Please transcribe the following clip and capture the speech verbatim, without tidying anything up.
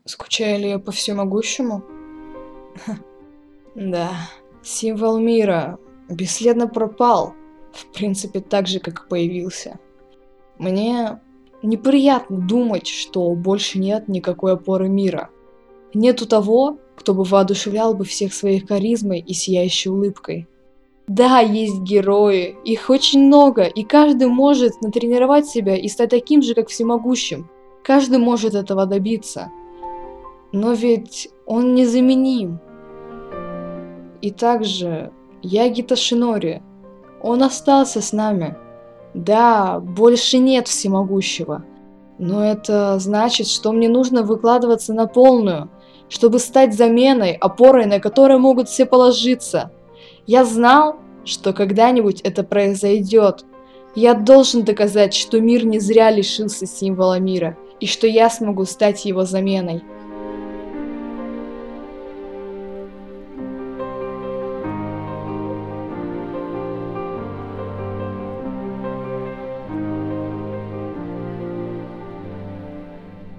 Скучаю ли я по всемогущему? Да, символ мира бесследно пропал, в принципе, так же, как и появился. Мне неприятно думать, что больше нет никакой опоры мира. Нету того, кто бы воодушевлял бы всех своей харизмой и сияющей улыбкой. Да, есть герои, их очень много, и каждый может натренировать себя и стать таким же, как всемогущим. Каждый может этого добиться. Но ведь он незаменим. И также Ягита Шинори. Он остался с нами. Да, больше нет всемогущего. Но это значит, что мне нужно выкладываться на полную, чтобы стать заменой, опорой, на которую могут все положиться. Я знал, что когда-нибудь это произойдет. Я должен доказать, что мир не зря лишился символа мира, и что я смогу стать его заменой.